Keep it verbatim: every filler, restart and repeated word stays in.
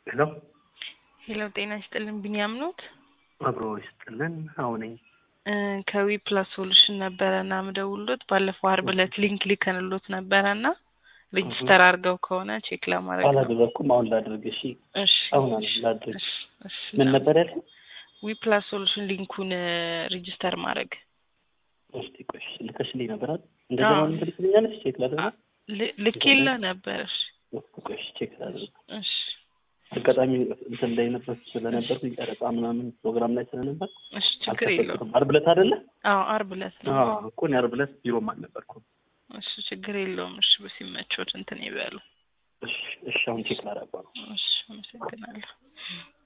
ሄሎ ሄሎ ጤና ይስጥልን ቢኒያም ኖት አብሮ ይስጥልን አሁን ከዊ ፕላስ ሶሉሽን ነበረና ምደውልሎት ባለፈው አርብ ዕለት ሊንክ ሊከንሎት ነበረና ሬጂስተር አድርገው ከሆነ ቼክ ለማድረግ ነው አላደረኩም አሁን ላድርግ እሺ እሺ አሁን ላድርግ ምን ነበር ያለው ዊ ፕላስ ሶሉሽን ሊንኩን ሬጂስተር ማድረግ እስቲ ቆይ ልከሽልኝ ነበር እንደዛ ነው ልትልኛለሽ ቼክ ላድርግ ልኬላ ነበር እሺ ቆይ ቼክ ላድርግ እሺ አጋጣሚ እንትን ላይ ነበር ስለነበርኩ ይቀርጻ ምናምን ፕሮግራም ላይ ስለነበር እሺ ችግር የለውም አርብ ዕለት አይደለ አዎ አርብ ዕለት ነው አዎ እኮ ነው አርብ ዕለት ቢሮ ማን ነበርኩ እሺ ችግር የለውም እሺ በሲመቾት እንትን ይበሉ እሺ እሺ አሁን ቼክ ላደርግ ነው እሺ አመሰግናለሁ